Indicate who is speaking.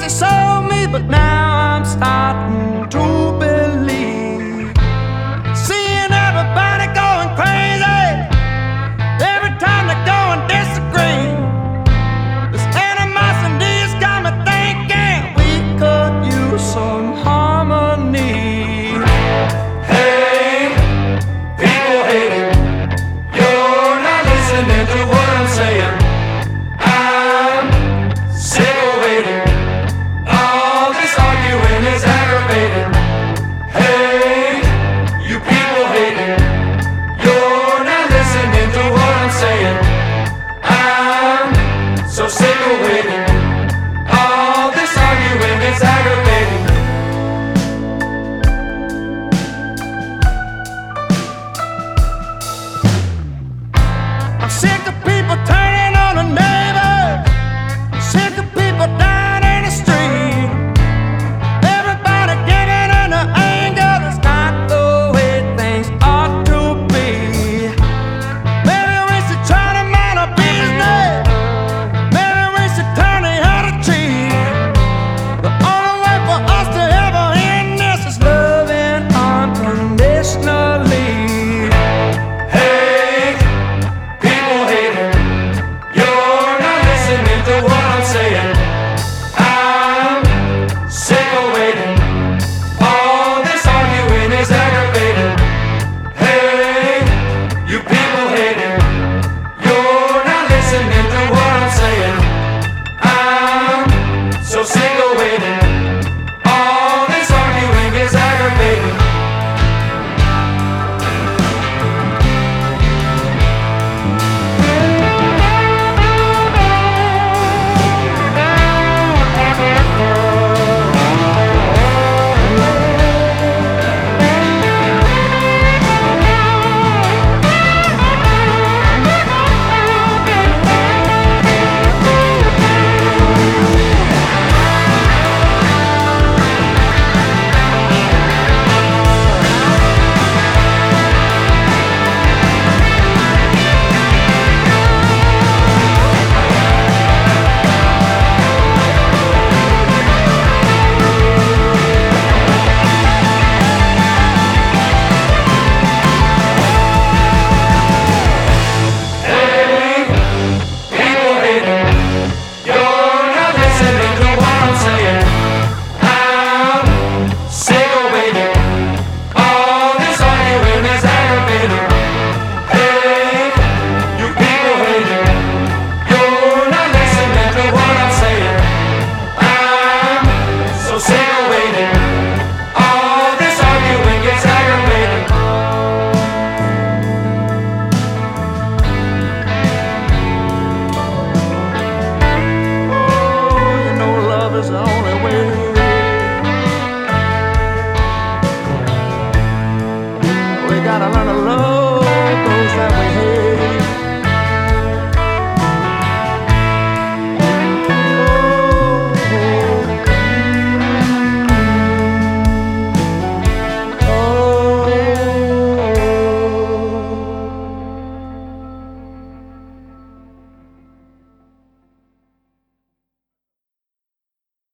Speaker 1: they sold me, but now I'm starting to believe. Seeing everybody going crazy every time they go and disagree. This animosity has got me thinking we could use some harmony.
Speaker 2: Hey, people hating, you're not listening to what I'm saying. I'm sick of waiting. All this arguing is aggravating. Hey, you people hating, you're not listening to what I'm saying. I'm so sick of waiting. All this arguing is aggravating.
Speaker 1: I'm sick of people turning on the neighbors, sick of people dying in the street. Everybody giving in to anger, that's not the way things ought to be. Maybe we should try to mind our business, maybe we should turn the other cheek. The only way for us to ever end this is loving unconditionally.
Speaker 2: Hey, people hating, you're not listening to what I'm saying. I'm sick of waiting. All this arguing is aggravating. Hey, you people hating, you're not listening to what I'm saying. I'm so sick of waiting. All this arguing is aggravating. People hating, you're not listening to what I'm saying. I'm sick of waiting. All this arguing is aggravating. Hey, you people hating, you're not listening to what I'm saying. I'm so sick of waiting. All this arguing gets aggravating.
Speaker 1: Oh, you know love is the only way. We gotta learn to love those that we hate.